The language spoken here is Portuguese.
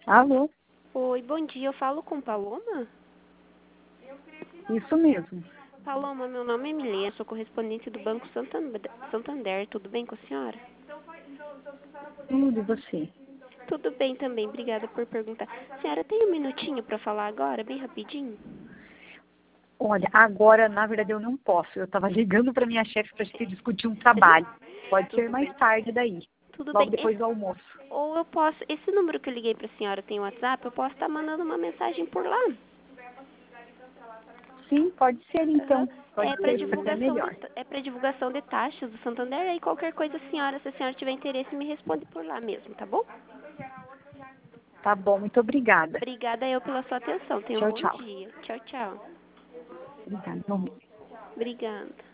Alô? Oi, bom dia. Eu falo com Paloma? Isso mesmo. Paloma, meu nome é Milena, sou correspondente do Banco Santander. Tudo bem com a senhora? Tudo, e você? Tudo bem também, obrigada por perguntar. Senhora, tem um minutinho para falar agora, bem rapidinho? Olha, agora, na verdade, eu não posso. Eu estava ligando para minha chefe para gente discutir um trabalho. Pode ser Tudo mais bem. tarde daí, Tudo bem. logo depois do almoço. Ou eu posso, esse número que eu liguei para a senhora tem WhatsApp, eu posso estar mandando uma mensagem por lá. Sim, pode ser Aham. então. Pode É para ser até divulgação melhor. divulgação de taxas do Santander, aí qualquer coisa, senhora, se a senhora tiver interesse, me responde por lá mesmo, tá bom? Tá bom, muito obrigada. Obrigada eu pela sua atenção. Tenha um Tchau, bom tchau. dia. Tchau, tchau. Obrigada, igualmente. Obrigada.